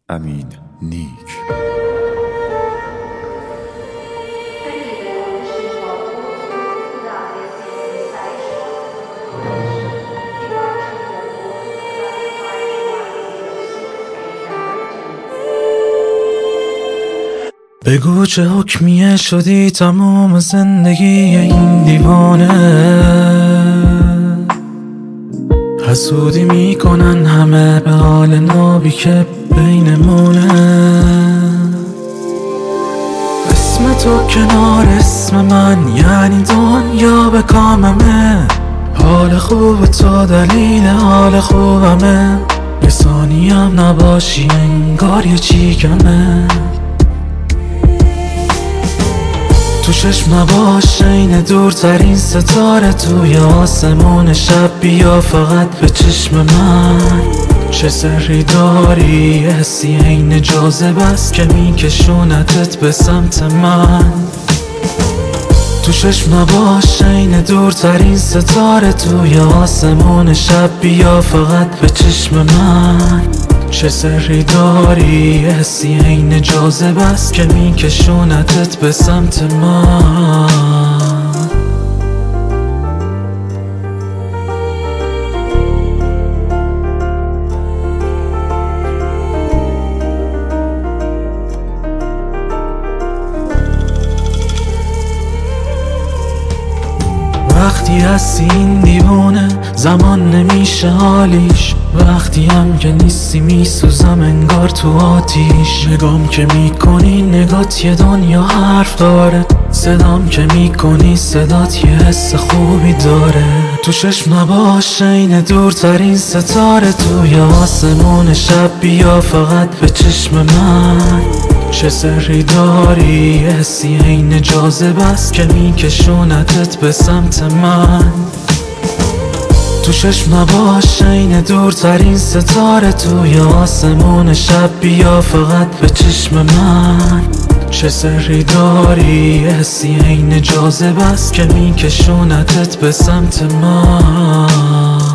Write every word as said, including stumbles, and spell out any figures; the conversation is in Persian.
امین نیک. بگو چه حکمیه شدی تمام زندگی این دیوانه، حسودی میکنن همه به حال نابی که بینمونه. اسم تو کنار اسم من یعنی دنیا به کاممه، حال خوب تو دلیل حال خوبمه، یه ثانیم نباشی انگار یه چی کمه. تو چشم نباش عین دورترین ستاره توی آسمون شب، بیا فقط به چشم من. چه سری داری حسی عین جاذبه است که میکشونتت به سمت من. تو چشم نباش عین دورترین ستاره توی آسمون شب، بیا فقط به چشم من. چه سری داری حسی عین جاذبه است که میکشونتت به سمت من. وقتی هستی این دیوونه زمان نمیشه حالیش، وقتی هم که نیستی میسوزم انگار تو آتیش. نگام که میکنی نگات یه دنیا حرف داره، صدام که میکنی صدات یه حس خوبی داره. تو چشم نباش عین دورترین ستاره توی آسمون شب، بیا فقط به چشم من. چه سری داری حسی عین جاذبه است که میکشونتت به سمت من. تو چشم نباش عین دورترین ستاره توی آسمون شب، بیا فقط به چشم من. چه سری داری حسی عین جاذبه است که میکشونتت به سمت من.